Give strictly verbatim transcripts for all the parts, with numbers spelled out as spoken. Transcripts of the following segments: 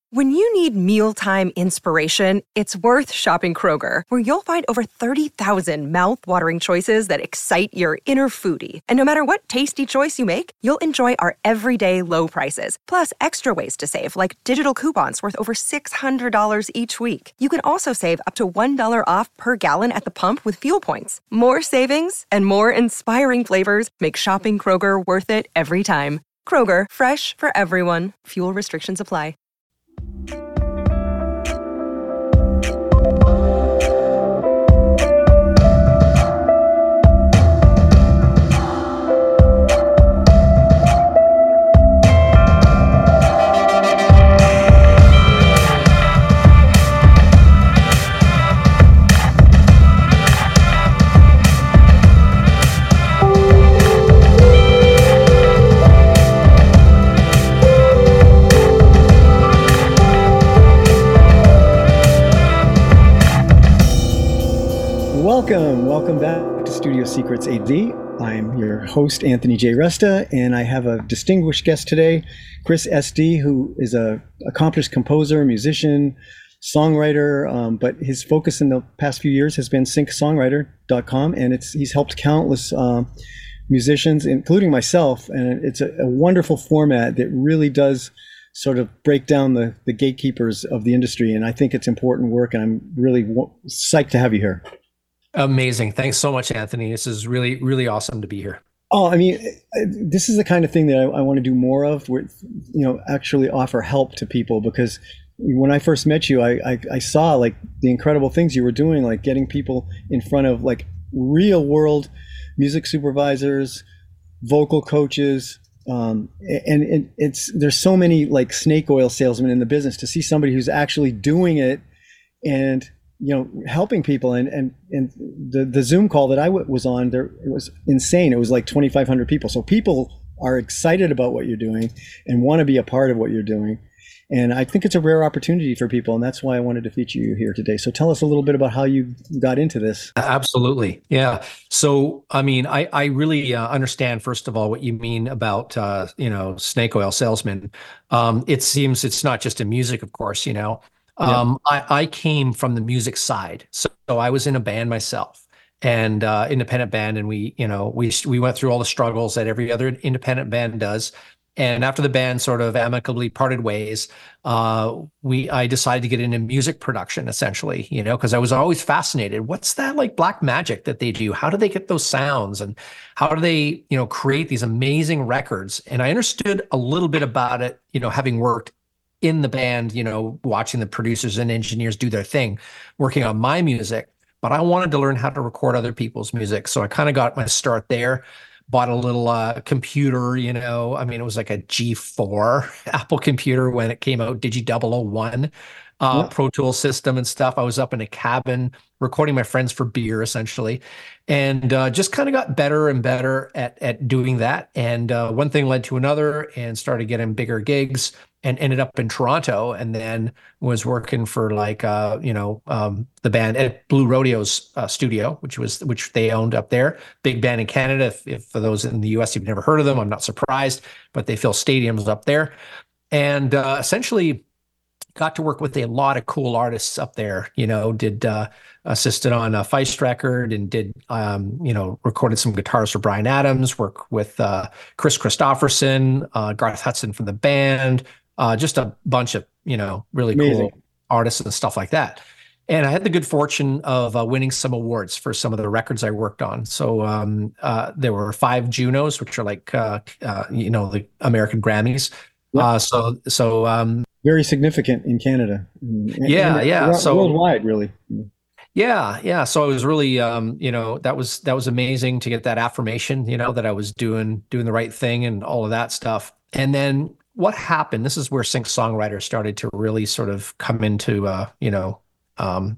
When you need mealtime inspiration, it's worth shopping Kroger, where you'll find over thirty thousand mouth-watering choices that excite your inner foodie. And no matter what tasty choice you make, you'll enjoy our everyday low prices, plus extra ways to save, like digital coupons worth over six hundred dollars each week. You can also save up to one dollar off per gallon at the pump with fuel points. More savings and more inspiring flavors make shopping Kroger worth it every time. Kroger, fresh for everyone. Fuel restrictions apply. Welcome, welcome back to Studio Secrets A D. I'm your host, Anthony J. Resta, and I have a distinguished guest today, Chris S D, who is a accomplished composer, musician, songwriter, um, but his focus in the past few years has been sync songwriter dot com, and it's he's helped countless uh, musicians, including myself, and it's a, a wonderful format that really does sort of break down the, the gatekeepers of the industry, and I think it's important work, and I'm really w- psyched to have you here. Amazing. Thanks so much, Anthony. This is really, really awesome to be here. Oh, I mean, this is the kind of thing that I, I want to do more of, where, you know, actually offer help to people, because when I first met you, I, I, I saw like the incredible things you were doing, like getting people in front of like real world music supervisors, vocal coaches. Um, and it, it's, there's so many like snake oil salesmen in the business. To see somebody who's actually doing it and, you know, helping people, and, and, and the, the Zoom call that I w- was on there, it was insane. It was like twenty-five hundred people. So people are excited about what you're doing and want to be a part of what you're doing. And I think it's a rare opportunity for people. And that's why I wanted to feature you here today. So tell us a little bit about how you got into this. Absolutely. Yeah. So, I mean, I, I really uh, understand, first of all, what you mean about, uh, you know, snake oil salesmen. Um, it seems it's not just in music, of course, you know. Um, yeah. I, I came from the music side. So, so I was in a band myself, and uh, independent band. And we, you know, we, we went through all the struggles that every other independent band does. And after the band sort of amicably parted ways, uh, we, I decided to get into music production, essentially, you know, because I was always fascinated. What's that like black magic that they do? How do they get those sounds? And how do they, you know, create these amazing records? And I understood a little bit about it, you know, having worked in the band, you know, watching the producers and engineers do their thing, working on my music, but I wanted to learn how to record other people's music. So I kind of got my start there, bought a little uh, computer, you know, I mean, it was like a G four Apple computer when it came out, Digi double oh one, uh, yep. Pro Tools system and stuff. I was up in a cabin recording my friends for beer, essentially, and uh, just kind of got better and better at, at doing that. And uh, one thing led to another, and started getting bigger gigs, and ended up in Toronto, and then was working for like, uh, you know, um, the band at Blue Rodeo's uh, studio, which was, which they owned up there. Big band in Canada. If, if for those in the U S, you've never heard of them, I'm not surprised, but they fill stadiums up there. And uh, essentially got to work with a lot of cool artists up there, you know, did uh, assisted on a Feist record, and did, um, you know, recorded some guitars for Bryan Adams, worked with uh, Chris Christopherson, uh, Garth Hudson from the band, Uh, just a bunch of, you know, really Amazing. Cool artists and stuff like that. And I had the good fortune of uh, winning some awards for some of the records I worked on. So um, uh, there were five Junos, which are like, uh, uh, you know, the American Grammys. Yep. Uh, so, so um, very significant in Canada. And, yeah, and yeah. So worldwide, really. Yeah, yeah. So it was really, um, you know, that was that was amazing to get that affirmation, you know, that I was doing doing the right thing and all of that stuff. And then what happened, this is where Sync Songwriter started to really sort of come into, uh, you know, um,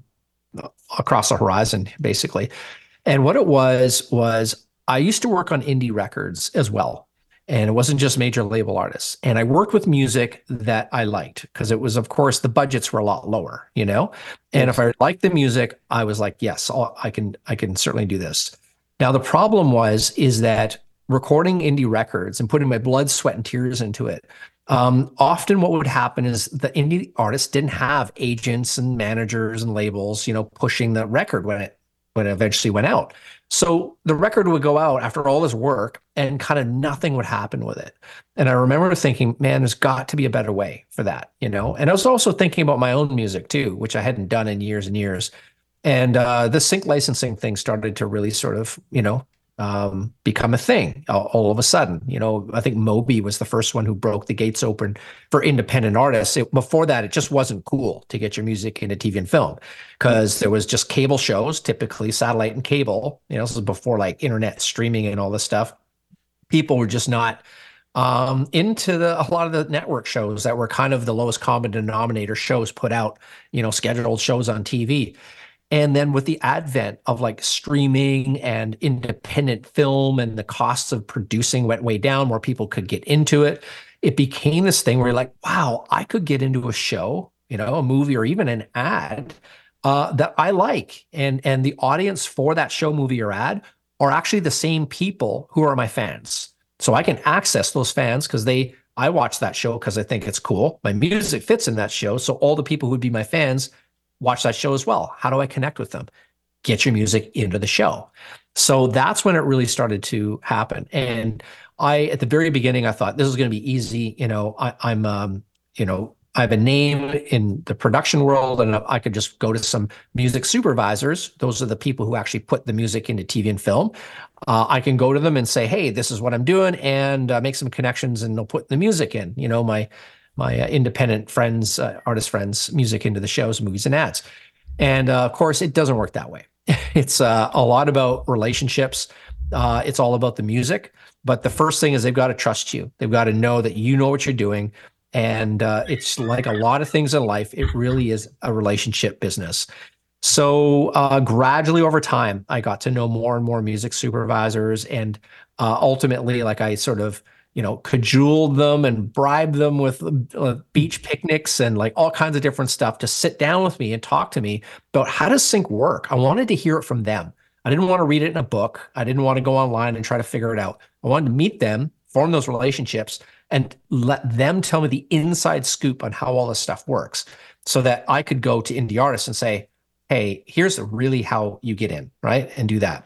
across the horizon, basically. And what it was, was I used to work on indie records as well. And it wasn't just major label artists. And I worked with music that I liked, because it was, of course, the budgets were a lot lower, you know? And yes. If I liked the music, I was like, yes, I'll, I can, I can certainly do this. Now, the problem was, is that recording indie records and putting my blood, sweat, and tears into it Um, often what would happen is the indie artists didn't have agents and managers and labels, you know, pushing the record when it when it eventually went out. So the record would go out after all this work and kind of nothing would happen with it. And I remember thinking, man, there's got to be a better way for that, you know? And I was also thinking about my own music too, which I hadn't done in years and years. And uh, the sync licensing thing started to really sort of, you know, um, become a thing all, all of a sudden. You know, I think Moby was the first one who broke the gates open for independent artists. It, before that, it just wasn't cool to get your music into T V and film because there was just cable shows, typically satellite and cable. You know, this was before like internet streaming and all this stuff. People were just not um, into the, a lot of the network shows that were kind of the lowest common denominator shows put out, you know, scheduled shows on T V. And then with the advent of like streaming and independent film and the costs of producing went way down, more people could get into it. It became this thing where you're like, wow, I could get into a show, you know, a movie or even an ad uh, that I like. And, and the audience for that show, movie, or ad are actually the same people who are my fans. So I can access those fans because they, I watch that show because I think it's cool. My music fits in that show. So all the people who would be my fans watch that show as well. How do I connect with them? Get your music into the show. So that's when it really started to happen. And I, at the very beginning, I thought this is going to be easy. You know, I, I'm, um, you know, I have a name in the production world, and I could just go to some music supervisors. Those are the people who actually put the music into T V and film. Uh, I can go to them and say, hey, this is what I'm doing, and uh, make some connections, and they'll put the music in. You know, my my uh, independent friends, uh, artist friends, music into the shows, movies, and ads. And uh, of course, it doesn't work that way. It's uh, a lot about relationships. Uh, it's all about the music. But the first thing is they've got to trust you. They've got to know that you know what you're doing. And uh, it's like a lot of things in life, it really is a relationship business. So uh, gradually over time, I got to know more and more music supervisors. And uh, ultimately, like I sort of, you know, cajoled them and bribed them with uh, beach picnics and like all kinds of different stuff to sit down with me and talk to me about how does sync work. I wanted to hear it from them. I didn't want to read it in a book. I didn't want to go online and try to figure it out. I wanted to meet them, form those relationships, and let them tell me the inside scoop on how all this stuff works so that I could go to indie artists and say, hey, here's really how you get in, right? And do that.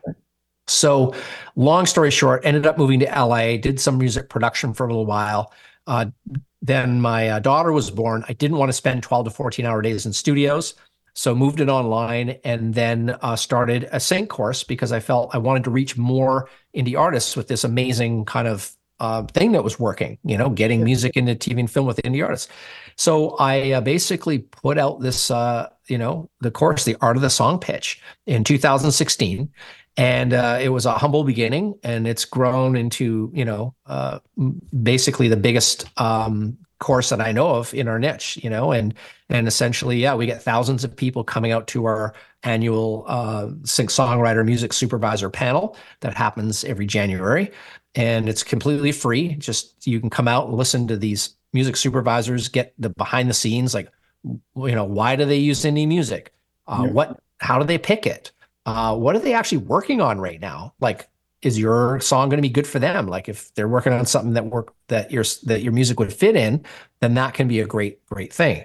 So long story short, ended up moving to L A, did some music production for a little while. Uh, then my uh, daughter was born. I didn't want to spend twelve to fourteen hour days in studios. So moved it online and then uh, started a sync course because I felt I wanted to reach more indie artists with this amazing kind of uh, thing that was working, you know, getting music into T V and film with indie artists. So I uh, basically put out this, uh, you know, the course, The Art of the Song Pitch in two thousand sixteen. And uh, it was a humble beginning, and it's grown into, you know, uh, basically the biggest um, course that I know of in our niche, you know, and and essentially, yeah, we get thousands of people coming out to our annual uh, sync songwriter music supervisor panel that happens every January, and it's completely free. Just you can come out and listen to these music supervisors, get the behind the scenes, like, you know, why do they use indie music? Uh, yeah. What? How do they pick it? Uh, what are they actually working on right now? Like, is your song going to be good for them? Like, if they're working on something that work that your that your music would fit in, then that can be a great great thing.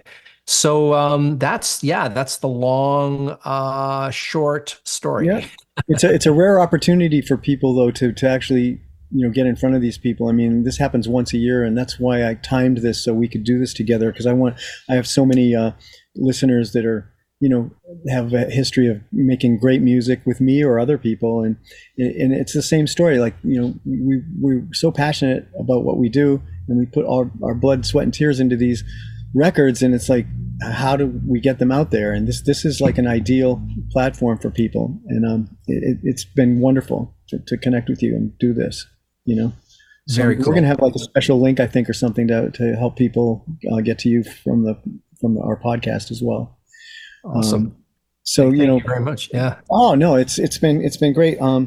So um, that's yeah, that's the long uh, short story. Yeah, it's a it's a rare opportunity for people though to to actually you know get in front of these people. I mean, this happens once a year, and that's why I timed this so we could do this together because I want I have so many uh, listeners that are. you know, have a history of making great music with me or other people. And and it's the same story. Like, you know, we, we're so passionate about what we do and we put all our blood, sweat, and tears into these records. And it's like, how do we get them out there? And this this is like an ideal platform for people. And um, it, it's been wonderful to, to connect with you and do this, you know. So Very cool. We're going to have like a special link, I think, or something to, to help people uh, get to you from the from our podcast as well. Awesome. Um, so Thank you know, you very much. Yeah. Oh no, it's it's been it's been great. Um,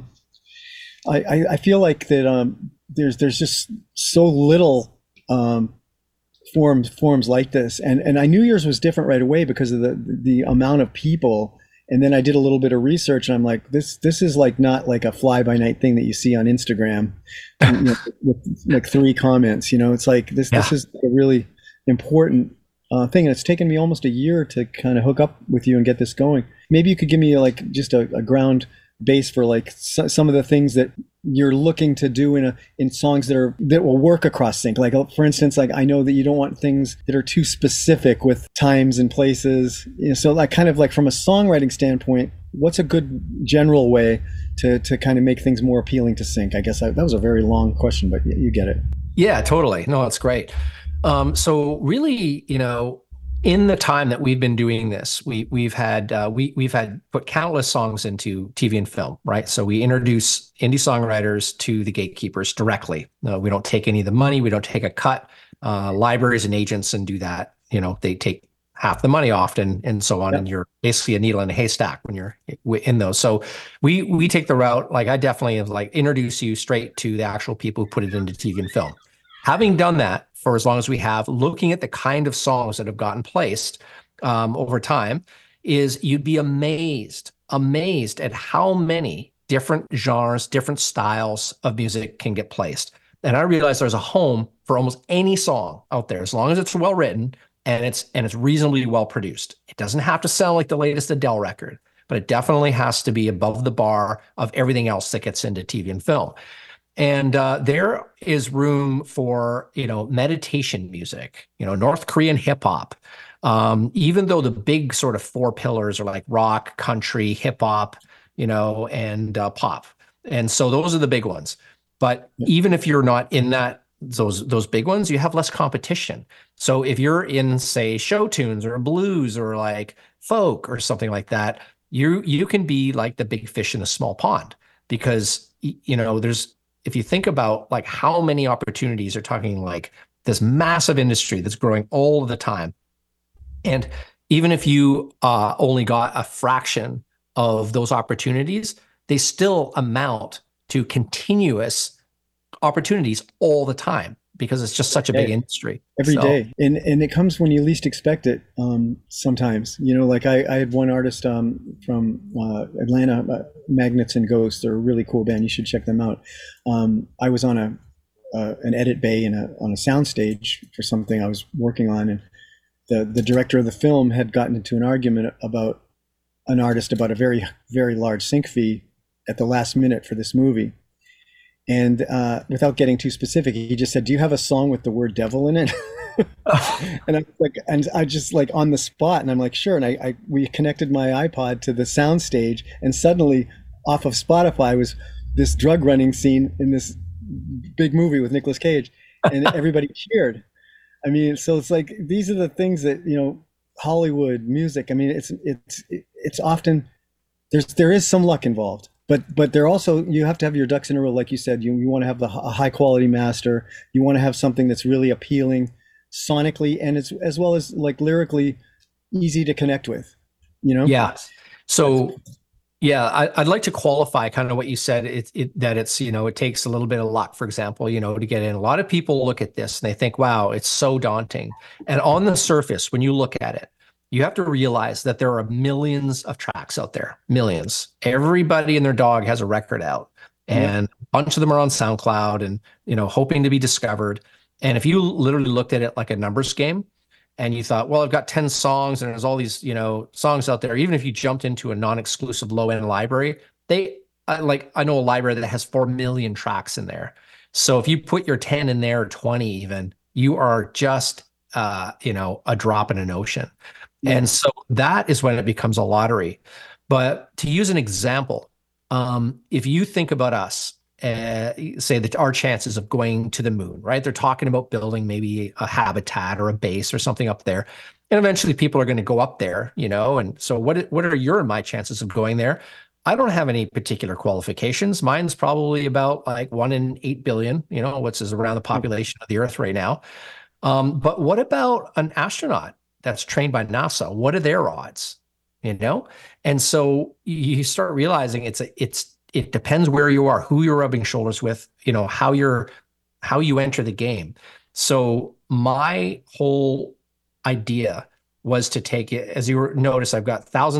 I, I I feel like that um there's there's just so little um forms forms like this, and and I knew yours was different right away because of the the amount of people And then I did a little bit of research, and I'm like, this this is like not like a fly by night thing that you see on Instagram, you know, with like three comments. You know, it's like this yeah. this is a really important uh, thing, and it's taken me almost a year to kind of hook up with you and get this going. Maybe you could give me like just a, a ground base for like so, some of the things that you're looking to do in a in songs that are that will work across sync. Like for instance, like I know that you don't want things that are too specific with times and places. You know, so like kind of like from a songwriting standpoint, what's a good general way to to kind of make things more appealing to sync? I guess I, that was a very long question, but you get it. Yeah, totally. No, that's great. Um, so really, you know, in the time that we've been doing this, we we've had uh, we we've had put countless songs into T V and film, right? So we introduce indie songwriters to the gatekeepers directly. No, we don't take any of the money. We don't take a cut. Uh, libraries and agents and do that. You know, they take half the money often, and so on. Yep. And you're basically a needle in a haystack when you're in those. So we we take the route. Like I definitely have like introduce you straight to the actual people who put it into T V and film. Having done that for as long as we have, looking at the kind of songs that have gotten placed um, over time, is you'd be amazed, amazed at how many different genres, different styles of music can get placed. And I realized there's a home for almost any song out there, as long as it's well written and it's and it's reasonably well produced. It doesn't have to sound like the latest Adele record, but it definitely has to be above the bar of everything else that gets into T V and film. And uh, there is room for, you know, meditation music, you know, North Korean hip hop, um, even though the big sort of four pillars are like rock, country, hip hop, you know, and uh, pop. And so those are the big ones. But even if you're not in that, those those big ones, you have less competition. So if you're in, say, show tunes or blues or like folk or something like that, you you can be like the big fish in a small pond, because, you know, there's, if you think about like how many opportunities are talking like this massive industry that's growing all the time. And even if you uh, only got a fraction of those opportunities, they still amount to continuous opportunities all the time, because it's just such a big industry. Every so. day. And and it comes when you least expect it um, sometimes. You know, like I, I had one artist um, from uh, Atlanta, uh, Magnets and Ghosts. They're a really cool band. You should check them out. Um, I was on a uh, an edit bay in a, on a soundstage for something I was working on, and the, the director of the film had gotten into an argument about an artist about a very, very large sync fee at the last minute for this movie. And uh, without getting too specific, he just said, "Do you have a song with the word devil in it?" And I'm like, and I just like on the spot, and I'm like, "Sure." And I, I we connected my iPod to the sound stage, and suddenly, off of Spotify was this drug running scene in this big movie with Nicolas Cage, and everybody cheered. I mean, so it's like these are the things that, you know, Hollywood music. I mean, it's it's it's often there's there is some luck involved. But but they're also, you have to have your ducks in a row, like you said. You you want to have the a high quality master. You want to have something that's really appealing sonically, and it's as well as like lyrically easy to connect with. You know? Yeah. So yeah, I, I'd like to qualify kind of what you said. It, it that it's, you know, it takes a little bit of luck, for example, you know, to get in. A lot of people look at this and they think, wow, it's so daunting. And on the surface, when you look at it, you have to realize that there are millions of tracks out there, millions. Everybody and their dog has a record out, and a bunch of them are on SoundCloud and, you know, hoping to be discovered. And if you literally looked at it like a numbers game and you thought, well, I've got ten songs and there's all these, you know, songs out there. Even if you jumped into a non-exclusive low-end library, they uh, like, I know a library that has four million tracks in there. So if you put your ten in there, or twenty even, you are just, uh, you know, a drop in an ocean. And so that is when it becomes a lottery. But to use an example, um, if you think about us, uh, say that our chances of going to the moon, right? They're talking about building maybe a habitat or a base or something up there. And eventually people are going to go up there, you know? And so what, what are your and my chances of going there? I don't have any particular qualifications. Mine's probably about like one in eight billion, you know, which is around the population of the Earth right now. Um, but what about an astronaut that's trained by NASA? What are their odds? You know? And so you start realizing it's a, it's it depends where you are, who you're rubbing shoulders with, you know, how you're how you enter the game. So my whole idea was to take it, as you notice, I've got thousands of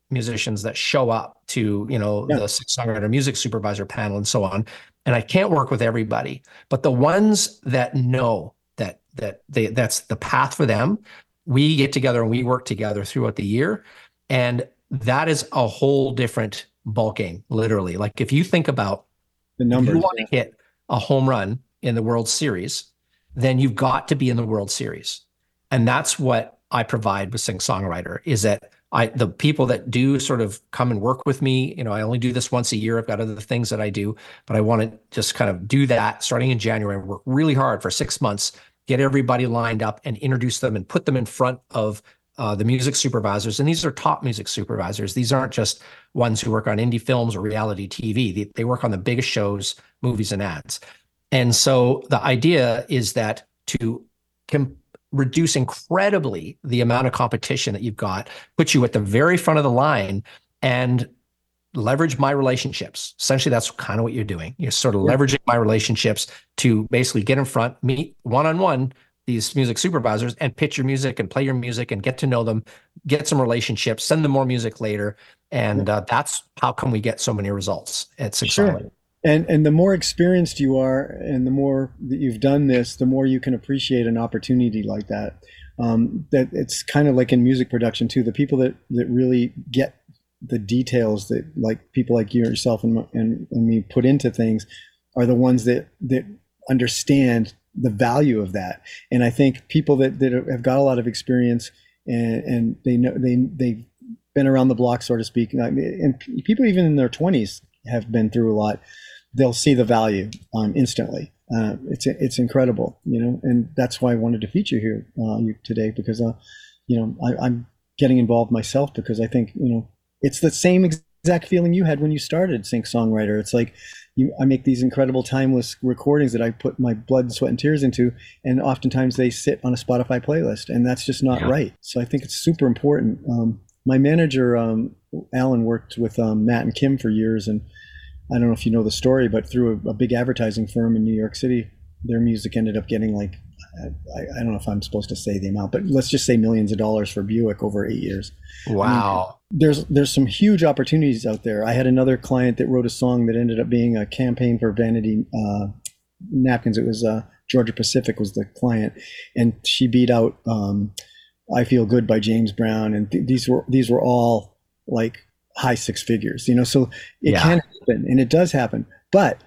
musicians that show up to, you know, Yeah. the songwriter music supervisor panel and so on. And I can't work with everybody, but the ones that know that that they that's the path for them, we get together and we work together throughout the year. And that is a whole different ball game, literally. Like if you think about the numbers, if you want to hit a home run in the World Series, then you've got to be in the World Series. And that's what I provide with Sing Songwriter, is that I, the people that do sort of come and work with me, you know, I only do this once a year. I've got other things that I do, but I want to just kind of do that starting in January, work really hard for six months, get everybody lined up and introduce them and put them in front of uh, the music supervisors. And these are top music supervisors. These aren't just ones who work on indie films or reality T V. They, they work on the biggest shows, movies, and ads. And so the idea is that to com- reduce incredibly the amount of competition that you've got, put you at the very front of the line and leverage my relationships. Essentially, that's kind of what you're doing. You're sort of yeah. leveraging my relationships to basically get in front, meet one-on-one these music supervisors and pitch your music and play your music and get to know them, get some relationships, send them more music later. And uh, that's how come we get so many results at Sing Songwriter. Sure. And and the more experienced you are, and the more that you've done this, the more you can appreciate an opportunity like that. Um, that it's kind of like in music production too. The people that, that really get the details that like people like you yourself and, and and me put into things are the ones that that understand the value of that. And I think people that, that have got a lot of experience and, and they know they they've been around the block, so to speak, and people even in their twenties have been through a lot. They'll see the value um, instantly. Uh, it's it's incredible, you know, and that's why I wanted to feature here uh, you today because, uh, you know, I, I'm getting involved myself because I think, you know, it's the same exact feeling you had when you started Sing Songwriter. It's like you, I make these incredible timeless recordings that I put my blood, sweat, and tears into, and oftentimes they sit on a Spotify playlist, and that's just not yeah. right. So I think it's super important. Um, my manager, um, Alan, worked with um, Matt and Kim for years, and I don't know if you know the story, but through a, a big advertising firm in New York City, their music ended up getting like, I, I don't know if I'm supposed to say the amount, but let's just say millions of dollars for Buick over eight years. Wow. I mean, there's there's some huge opportunities out there. I had another client that wrote a song that ended up being a campaign for Vanity uh, napkins. It was uh, Georgia Pacific was the client, and she beat out um, I Feel Good by James Brown, and th- these were these were all like high six figures, you know, so it yeah. can happen and it does happen. But,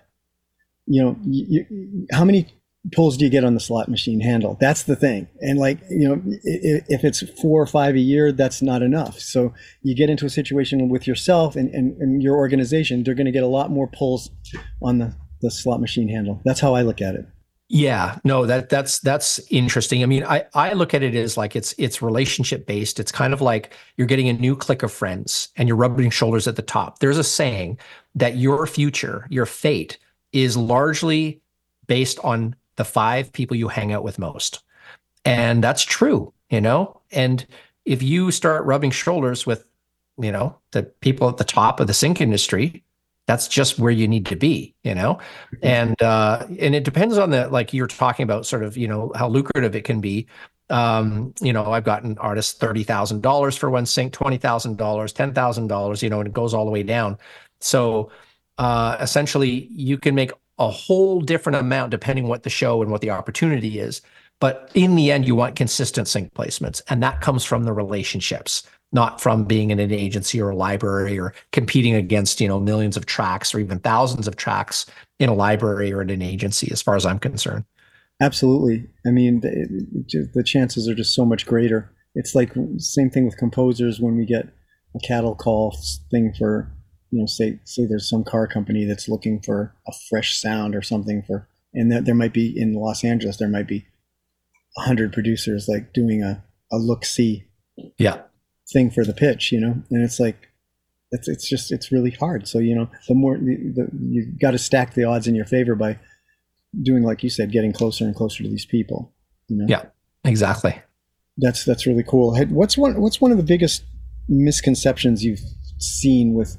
you know, you, you, how many pulls do you get on the slot machine handle? That's the thing. And like, you know, if, if it's four or five a year, that's not enough. So you get into a situation with yourself and, and, and your organization, they're going to get a lot more pulls on the, the slot machine handle. That's how I look at it. Yeah, no, that that's that's interesting. I mean, I, I look at it as like it's it's relationship based. It's kind of like you're getting a new clique of friends and you're rubbing shoulders at the top. There's a saying that your future, your fate is largely based on the five people you hang out with most. And that's true, you know? And if you start rubbing shoulders with, you know, the people at the top of the sync industry, that's just where you need to be, you know? And, uh, and it depends on the, like you're talking about sort of, you know, how lucrative it can be. Um, you know, I've gotten artists thirty thousand dollars for one sync, twenty thousand dollars, ten thousand dollars, you know, and it goes all the way down. So, uh, essentially you can make a whole different amount depending what the show and what the opportunity is. But in the end, you want consistent sync placements. And that comes from the relationships, not from being in an agency or a library or competing against, you know, millions of tracks or even thousands of tracks in a library or in an agency, as far as I'm concerned. Absolutely. I mean, the, the chances are just so much greater. It's like same thing with composers when we get a cattle call thing for, you know, say, say there's some car company that's looking for a fresh sound or something for, and that there might be in Los Angeles, there might be a hundred producers like doing a, a look-see. Yeah. thing for the pitch, you know, and it's like it's it's just it's really hard. So you know, the more the, the, you got to stack the odds in your favor by doing, like you said, getting closer and closer to these people. You know? Yeah, exactly. That's that's really cool. What's one What's one of the biggest misconceptions you've seen with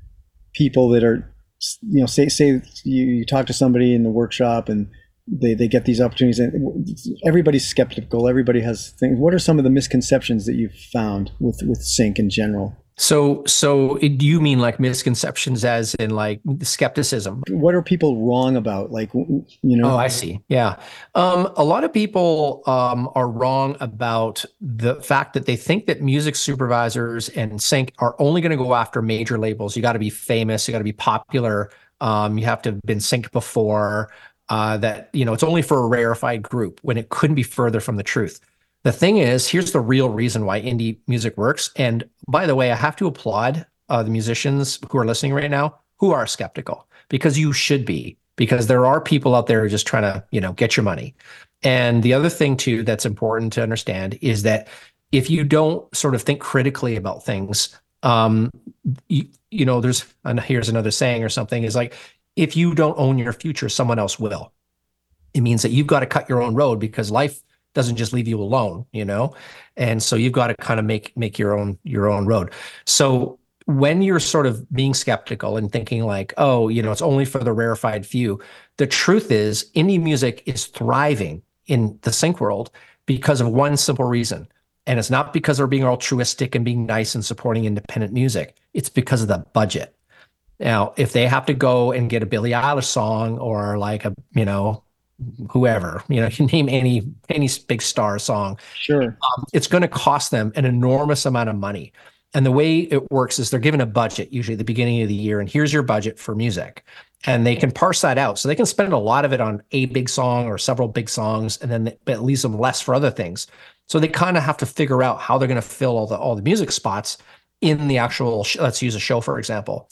people that are, you know, say say you, you talk to somebody in the workshop and they they get these opportunities and everybody's skeptical, everybody has things. What are some of the misconceptions that you've found with with sync in general? So, so it- do you mean like misconceptions as in like skepticism? What are people wrong about? Like, you Oh, know, I see. Yeah. Um, a lot of people um, are wrong about the fact that they think that music supervisors and sync are only going to go after major labels. You got to be famous, you got to be popular, um, you have to have been synced before. Uh, that, you know, it's only for a rarefied group when it couldn't be further from the truth. The thing is, here's the real reason why indie music works. And by the way, I have to applaud uh, the musicians who are listening right now who are skeptical, because you should be, because there are people out there who are just trying to, you know, get your money. And the other thing too that's important to understand is that if you don't sort of think critically about things, um, you, you know, there's, and here's another saying or something, is like, if you don't own your future, someone else will. It means that you've got to cut your own road, because life doesn't just leave you alone, you know? And so you've got to kind of make make your own your own road. So when you're sort of being skeptical and thinking like, oh, you know, it's only for the rarefied few, the truth is indie music is thriving in the sync world because of one simple reason. And it's not because they're being altruistic and being nice and supporting independent music. It's because of the budget. Now, if they have to go and get a Billie Eilish song or like a, you know, whoever, you know, you name any any big star song, sure. um, it's going to cost them an enormous amount of money. And the way it works is they're given a budget, usually at the beginning of the year, and here's your budget for music. And they can parse that out. So they can spend a lot of it on a big song or several big songs, and then it leaves them less for other things. So they kind of have to figure out how they're going to fill all the all the music spots in the actual, let's use a show, for example.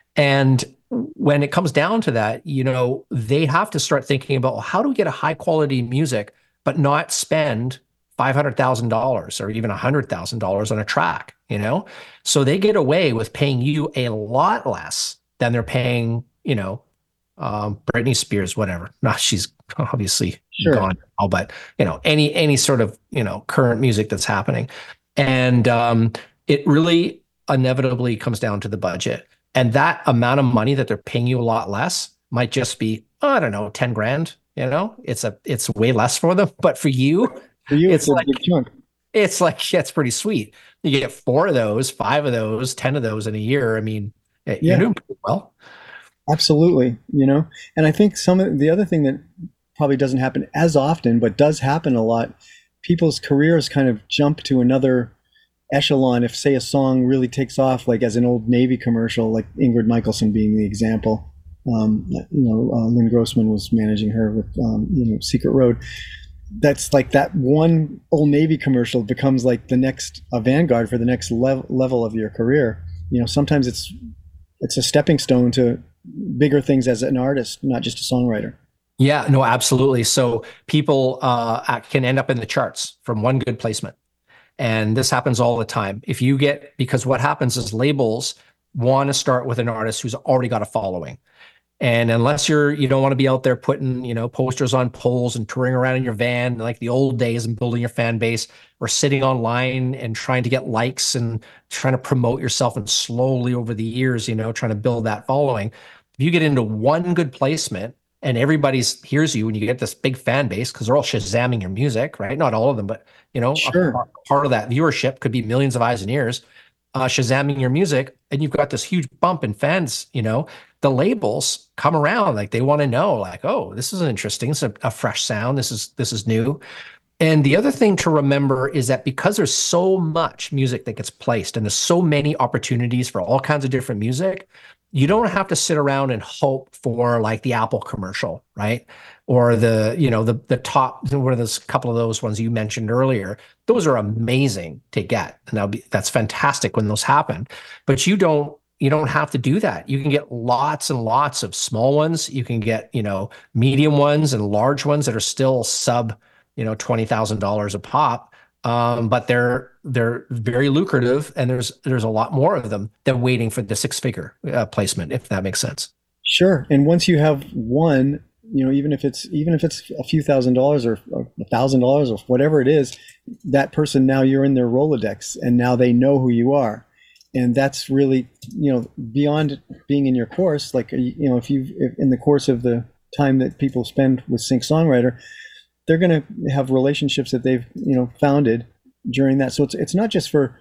And when it comes down to that, you know, they have to start thinking about, well, how do we get a high quality music, but not spend five hundred thousand dollars or even one hundred thousand dollars on a track, you know? So they get away with paying you a lot less than they're paying, you know, um, Britney Spears, whatever. Not, she's obviously Sure. gone now, but, you know, any, any sort of, you know, current music that's happening. And um, it really inevitably comes down to the budget. And that amount of money that they're paying you a lot less might just be, oh, I don't know, ten grand, you know, it's a, it's way less for them. But for you, For you, it's, it's a like, big chunk. it's like, yeah, it's pretty sweet. You get four of those, five of those, ten of those in a year. I mean, you're Yeah. doing pretty well. Absolutely, you know, and I think some of the other thing that probably doesn't happen as often, but does happen a lot, people's careers kind of jump to another echelon if, say, a song really takes off, like as an old Navy commercial, like Ingrid Michaelson being the example. Um, you know, uh, Lynn Grossman was managing her with, um, you know, Secret Road. That's like that one Old Navy commercial becomes like the next a vanguard for the next level level of your career. You know, sometimes it's it's a stepping stone to bigger things as an artist, not just a songwriter. Yeah, no, absolutely. So people uh, can end up in the charts from one good placement. And this happens all the time. If you get, because what happens is labels want to start with an artist who's already got a following. And unless you're, you don't want to be out there putting, you know, posters on poles and touring around in your van like the old days and building your fan base, or sitting online and trying to get likes and trying to promote yourself, and slowly over the years, you know, trying to build that following. If you get into one good placement and everybody's hears you and you get this big fan base because they're all Shazamming your music, right? Not all of them, but, you know, Sure. a part of that viewership could be millions of eyes and ears, uh, Shazamming your music, and you've got this huge bump in fans, you know, the labels come around, like they want to know, like, oh, this is interesting. It's a, a fresh sound. This is, this is new. And the other thing to remember is that because there's so much music that gets placed and there's so many opportunities for all kinds of different music, you don't have to sit around and hope for like the Apple commercial, right? Or the, you know, the the top, one of those couple of those ones you mentioned earlier. Those are amazing to get. And that'll be, that's fantastic when those happen. But you don't, you don't have to do that. You can get lots and lots of small ones. You can get, you know, medium ones and large ones that are still sub, you know, twenty thousand dollars a pop. Um, but they're they're very lucrative, and there's there's a lot more of them than waiting for the six figure uh, placement, if that makes sense. Sure. And once you have one, you know, even if it's even if it's a few thousand dollars or a thousand dollars or whatever it is, that person, now you're in their Rolodex, and now they know who you are, and that's really, you know, beyond being in your course. Like, you know, if you if in the course of the time that people spend with Sync Songwriter, they're going to have relationships that they've, you know, founded during that. So it's it's not just for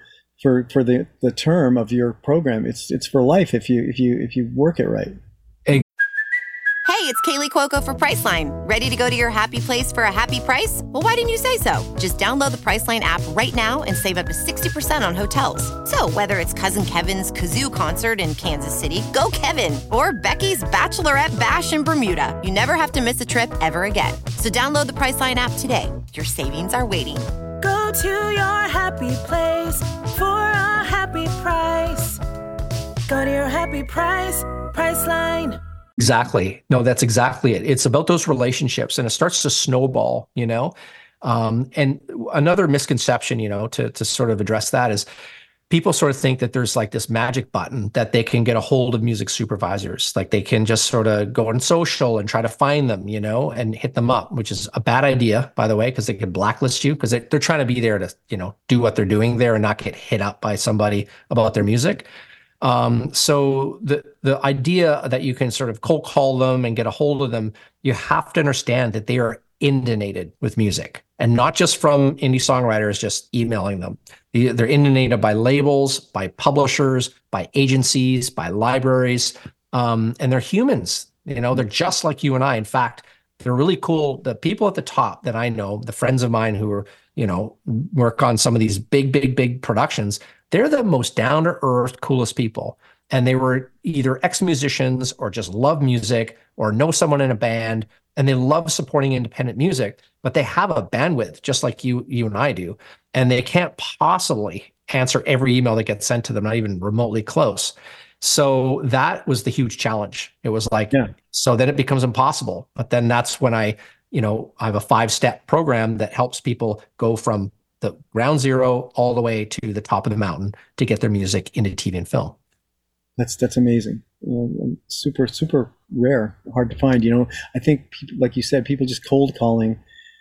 for for the the term of your program. It's it's for life if you if you if you work it right. Hey, it's Kaylee Cuoco for Priceline. Ready to go to your happy place for a happy price? Well, why didn't you say so? Just download the Priceline app right now and save up to sixty percent on hotels. So whether it's Cousin Kevin's Kazoo Concert in Kansas City, go Kevin, or Becky's Bachelorette Bash in Bermuda, you never have to miss a trip ever again. So download the Priceline app today. Your savings are waiting. Go to your happy place for a happy price. Go to your happy price, Priceline. Exactly. No, that's exactly it. It's about those relationships, and it starts to snowball, you know? Um, and another misconception, you know, to, to sort of address that is people sort of think that there's like this magic button that they can get a hold of music supervisors. Like they can just sort of go on social and try to find them, you know, and hit them up, which is a bad idea, by the way, because they can blacklist you because they, they're trying to be there to, you know, do what they're doing there and not get hit up by somebody about their music. Um, so the the idea that you can sort of cold call them and get a hold of them, you have to understand that they are inundated with music, and not just from indie songwriters just emailing them. They're inundated by labels, by publishers, by agencies, by libraries, um, and they're humans. You know, they're just like you and I. In fact, they're really cool. The people at the top that I know, the friends of mine who are, you know, work on some of these big, big, big productions, they're the most down-to-earth, coolest people. And they were either ex-musicians or just love music or know someone in a band, and they love supporting independent music, but they have a bandwidth just like you you and I do. And they can't possibly answer every email that gets sent to them, not even remotely close. So that was the huge challenge. It was like, yeah. So then it becomes impossible. But then that's when I, you know, I have a five-step program that helps people go from the ground zero all the way to the top of the mountain to get their music into T V and film. That's that's amazing. Um, super super rare, hard to find. You know, I think people, like you said, people just cold calling.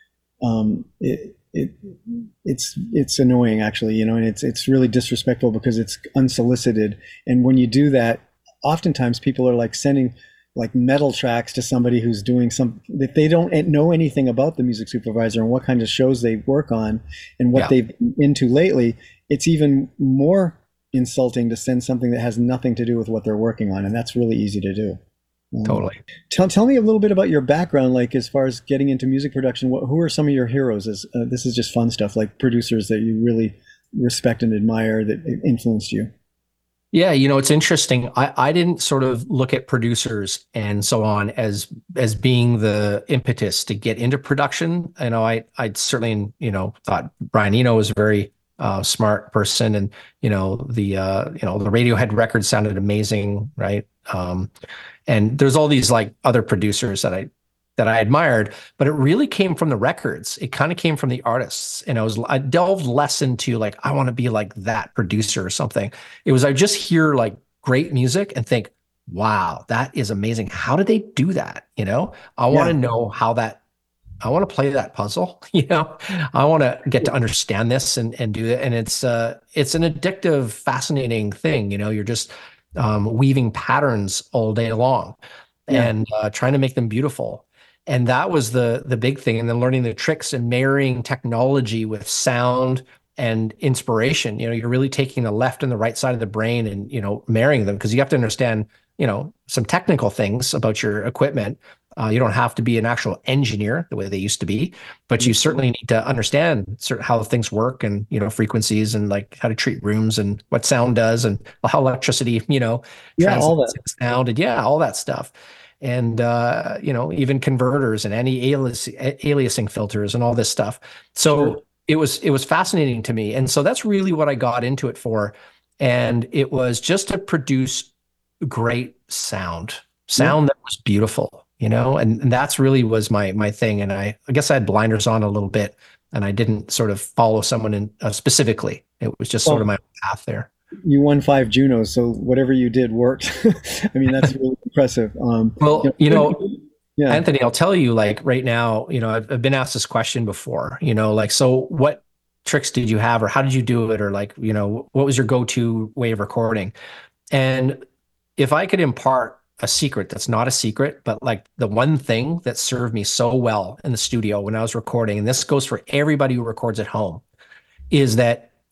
Um, it, it it's it's annoying actually. You know, and it's it's really disrespectful because it's unsolicited. And when you do that, oftentimes people are like sending like metal tracks to somebody who's doing some, if they don't know anything about the music supervisor and what kind of shows they work on and what yeah. they've been into lately, it's even more insulting to send something that has nothing to do with what they're working on. And that's really easy to do. Um, totally. Tell, tell me a little bit about your background, like as far as getting into music production. What, who are some of your heroes? As, uh, this is just fun stuff, like producers that you really respect and admire that influenced you. Yeah, you know, it's interesting. I, I didn't sort of look at producers and so on as as being the impetus to get into production. You know, I I certainly, you know, thought Brian Eno was a very uh, smart person, and you know, the uh, you know, the Radiohead record sounded amazing, right? Um, and there's all these like other producers that I that I admired, but it really came from the records. It kind of came from the artists. And I was, I delved less into like, I want to be like that producer or something. It was, I just hear like great music and think, wow, that is amazing. How did they do that? You know, I want to yeah. know how that, I want to play that puzzle, you know, I want to get to understand this and, and do it. And it's, uh, it's an addictive, fascinating thing. You know, you're just um, weaving patterns all day long yeah. and uh, trying to make them beautiful. And that was the the big thing. And then learning the tricks and marrying technology with sound and inspiration. You know, you're really taking the left and the right side of the brain and, you know, marrying them, because you have to understand, you know, some technical things about your equipment. Uh, you don't have to be an actual engineer the way they used to be, but you certainly need to understand certain how things work and, you know, frequencies and like how to treat rooms and what sound does and how electricity, you know, yeah, all that sound and yeah, all that stuff. And, uh, you know, even converters and any alias, aliasing filters and all this stuff. So sure. it was, it was fascinating to me. And so that's really what I got into it for. And it was just to produce great sound, sound yeah. that was beautiful, you know, and, and that's really was my, my thing. And I, I guess I had blinders on a little bit and I didn't sort of follow someone in uh, specifically. It was just well, sort of my path there. You won five Junos, so whatever you did worked. I mean, that's really impressive. Um, well, you know, you know yeah. Anthony, I'll tell you, like right now, you know, I've, I've been asked this question before, you know, like, so what tricks did you have, or how did you do it? Or like, you know, what was your go-to way of recording? And if I could impart a secret that's not a secret, but like the one thing that served me so well in the studio when I was recording, and this goes for everybody who records at home, is that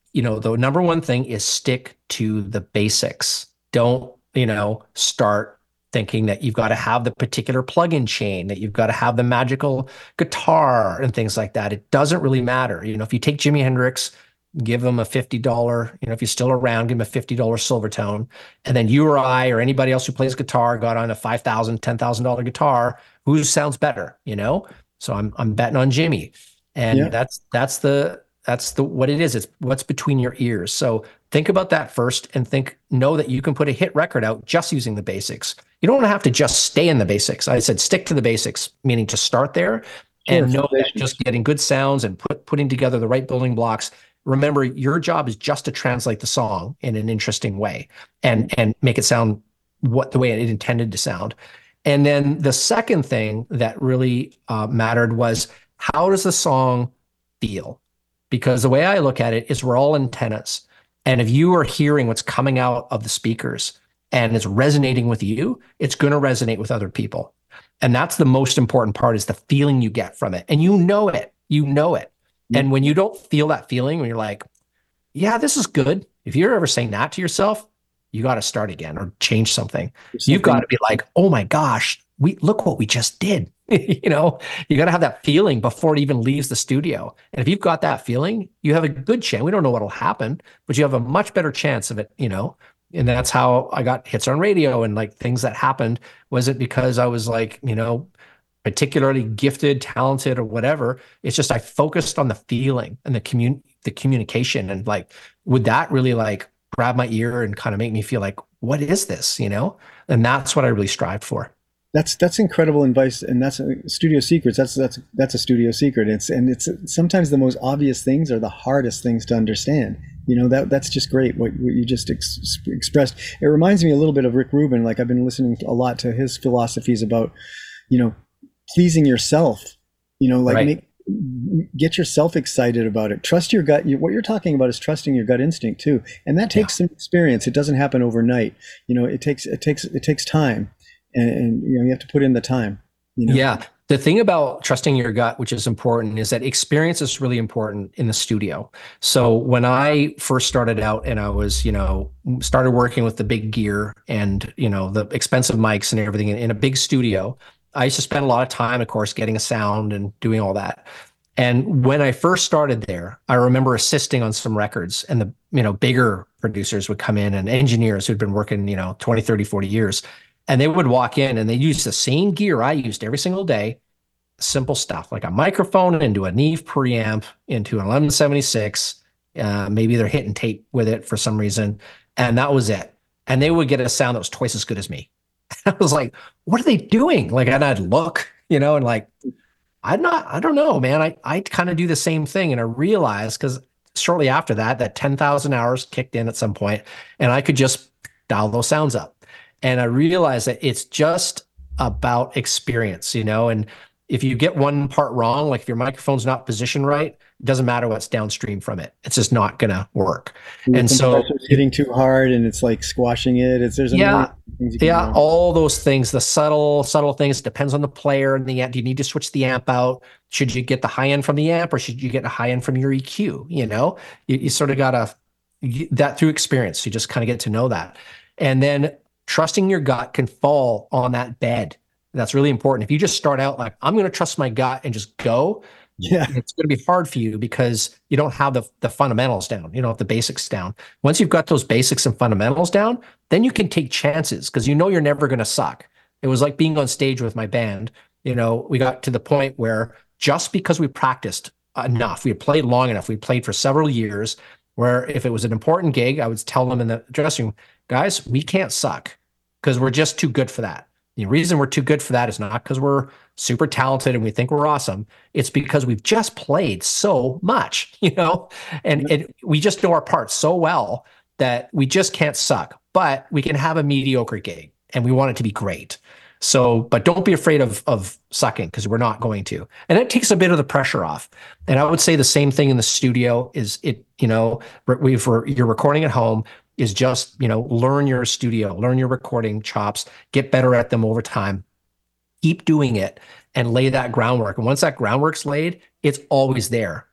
you know, the number one thing is stick to the basics. Don't, you know, start thinking that you've got to have the particular plug-in chain, that you've got to have the magical guitar and things like that. It doesn't really matter. You know, if you take Jimi Hendrix, give him a fifty dollars, you know, if you're still around, give him a fifty dollars Silvertone. And then you or I or anybody else who plays guitar got on a five thousand dollars, ten thousand dollars guitar, who sounds better, you know? So I'm I'm betting on Jimmy. And yeah. that's that's the that's the what it is. It's what's between your ears. So think about that first and think, know that you can put a hit record out just using the basics. You don't have to just stay in the basics. I said stick to the basics, meaning to start there and sure, know that just getting good sounds and put, putting together the right building blocks. Remember, your job is just to translate the song in an interesting way and and make it sound what the way it intended to sound. And then the second thing that really uh, mattered was, how does the song feel? Because the way I look at it is we're all antennas. And if you are hearing what's coming out of the speakers and it's resonating with you, it's going to resonate with other people. And that's the most important part, is the feeling you get from it. And you know it. You know it. And when you don't feel that feeling, when you're like, yeah, this is good. If you're ever saying that to yourself, you got to start again or change something. something. You've got to be like, oh my gosh, we look what we just did. You know, you got to have that feeling before it even leaves the studio. And if you've got that feeling, you have a good chance. We don't know what'll happen, but you have a much better chance of it, you know? And that's how I got hits on radio and like things that happened. Was it because I was like, you know, particularly gifted, talented, or whatever? It's just I focused on the feeling and the commun the communication, and like, would that really like grab my ear and kind of make me feel like, what is this, you know? And that's what I really strived for. That's that's incredible advice, and that's uh, studio secrets. That's that's that's a studio secret. It's and it's sometimes the most obvious things are the hardest things to understand. You know, that that's just great what, what you just ex expressed. It reminds me a little bit of Rick Rubin. Like, I've been listening a lot to his philosophies about, you know, pleasing yourself. You know, like right. make get yourself excited about it. Trust your gut. You, what you're talking about is trusting your gut instinct too, and that takes yeah. some experience. It doesn't happen overnight. You know, it takes it takes it takes time. And, and you know, you have to put in the time. You know? Yeah. The thing about trusting your gut, which is important, is that experience is really important in the studio. So when I first started out and I was, you know, started working with the big gear and, you know, the expensive mics and everything in, in a big studio, I used to spend a lot of time, of course, getting a sound and doing all that. And when I first started there, I remember assisting on some records, and the, you know, bigger producers would come in, and engineers who'd been working, you know, twenty, thirty, forty years. And they would walk in and they use the same gear I used every single day. Simple stuff like a microphone into a Neve preamp, into an eleven seventy-six. Uh, maybe they're hitting tape with it for some reason. And that was it. And they would get a sound that was twice as good as me. I was like, what are they doing? Like, and I'd look, you know, and like, I'm not, I don't know, man. I, I kind of do the same thing. And I realized, because shortly after that, that ten thousand hours kicked in at some point, and I could just dial those sounds up. And I realized that it's just about experience, you know, and if you get one part wrong, like if your microphone's not positioned right, it doesn't matter what's downstream from it. It's just not going to work. And, and so it's hitting too hard and it's like squashing it. It's there's a yeah, yeah, all those things, the subtle, subtle things, depends on the player and the amp. Do you need to switch the amp out? Should you get the high end from the amp, or should you get the high end from your E Q? You know, you, you sort of got to, that through experience, you just kind of get to know that. And then trusting your gut can fall on that bed. That's really important. If you just start out like, I'm going to trust my gut and just go, yeah, it's going to be hard for you because you don't have the, the fundamentals down. You don't have the basics down. Once you've got those basics and fundamentals down, then you can take chances because you know you're never going to suck. It was like being on stage with my band. You know, we got to the point where just because we practiced enough, we had played long enough, we played for several years, where if it was an important gig, I would tell them in the dressing room, guys, we can't suck because we're just too good for that. The reason we're too good for that is not because we're super talented and we think we're awesome. It's because we've just played so much, you know, and it, we just know our parts so well that we just can't suck, but we can have a mediocre gig and we want it to be great. So, but don't be afraid of, of sucking, because we're not going to. And it takes a bit of the pressure off. And I would say the same thing in the studio is it, you know, we've, you're recording at home, is just, you know, learn your studio, learn your recording chops, get better at them over time, keep doing it and lay that groundwork. And once that groundwork's laid, it's always there.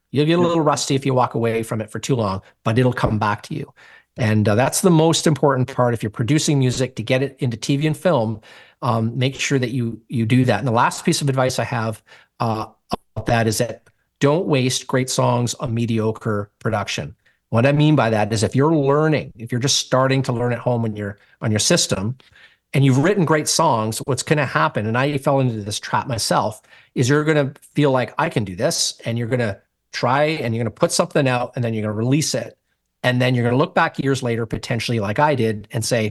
You'll get a little rusty if you walk away from it for too long, but it'll come back to you. And uh, that's the most important part. If you're producing music to get it into T V and film, um, make sure that you you do that. And the last piece of advice I have uh, about that is that don't waste great songs on mediocre production. What I mean by that is if you're learning, if you're just starting to learn at home on your on your system, and you've written great songs, what's going to happen, and I fell into this trap myself, is you're going to feel like I can do this, and you're going to try, and you're going to put something out, and then you're going to release it. And then you're going to look back years later, potentially like I did, and say,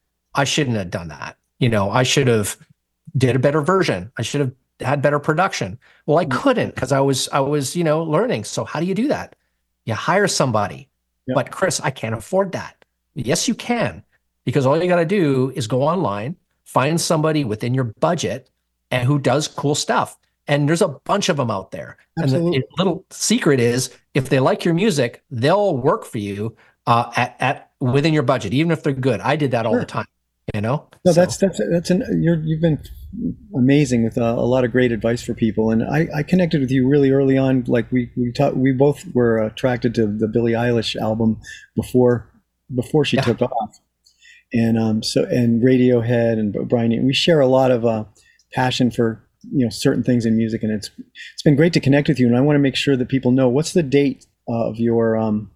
I shouldn't have done that. You know, I should have did a better version. I should have had better production. Well, I couldn't because I was, I was, you know, learning. So how do you do that? You hire somebody. Yep. But Chris, I can't afford that. Yes, you can, because all you got to do is go online, find somebody within your budget and who does cool stuff. And there's a bunch of them out there. Absolutely. And the little secret is, if they like your music, they'll work for you uh, at, at within your budget, even if they're good. I did that sure. all the time, you know? No, so. that's, that's, that's an, you're, you've been amazing with uh, a lot of great advice for people. And I, I connected with you really early on. Like we, we taught, we both were attracted to the Billie Eilish album before, before she yeah. took off. And, um, so, and Radiohead and Brian, we share a lot of uh, passion for, you know, certain things in music, and it's it's been great to connect with you. And I want to make sure that people know, what's the date of your um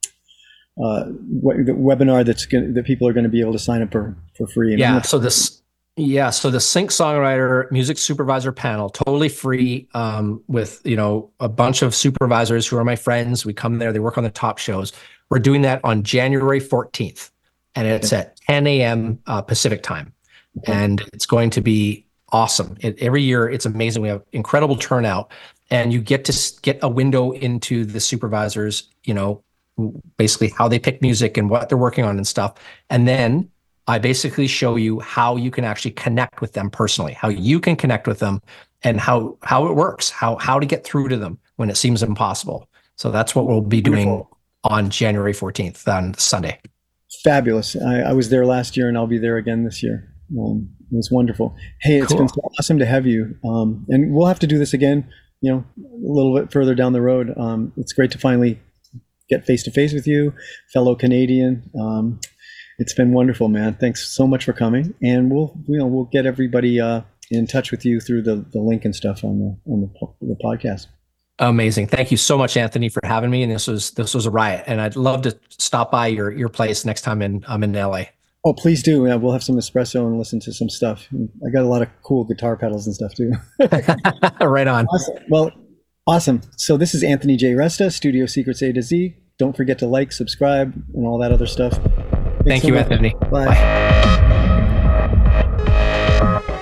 uh w- the webinar that's going that people are going to be able to sign up for for free. And yeah. So this yeah. So the Sync Songwriter Music Supervisor Panel, totally free, um, with you know a bunch of supervisors who are my friends. We come there. They work on the top shows. We're doing that on January fourteenth, and it's okay. at ten a.m. Uh, Pacific time, okay. and it's going to be awesome. It, every year, it's amazing. We have incredible turnout, and you get to get a window into the supervisors, you know, basically how they pick music and what they're working on and stuff. And then I basically show you how you can actually connect with them personally, how you can connect with them, and how how it works, how how to get through to them when it seems impossible. So that's what we'll be doing Wonderful. on January fourteenth on Sunday. Fabulous. I, I was there last year, and I'll be there again this year. Um, it was wonderful. Hey, it's cool. been so awesome to have you. Um, and we'll have to do this again, you know, a little bit further down the road. Um, it's great to finally get face to face with you, fellow Canadian. Um, it's been wonderful, man. Thanks so much for coming. And we'll, you know, we'll get everybody uh, in touch with you through the, the link and stuff on the, on the, the podcast. Amazing. Thank you so much, Anthony, for having me. And this was, this was a riot, and I'd love to stop by your, your place next time in, I'm in L A. Oh, please do. Yeah, we'll have some espresso and listen to some stuff. I got a lot of cool guitar pedals and stuff too. Right on. Awesome. Well, awesome. So this is Anthony J. Resta, Studio Secrets A to Z. Don't forget to like, subscribe, and all that other stuff. Thanks Thank so you, much. Anthony. Bye. Bye.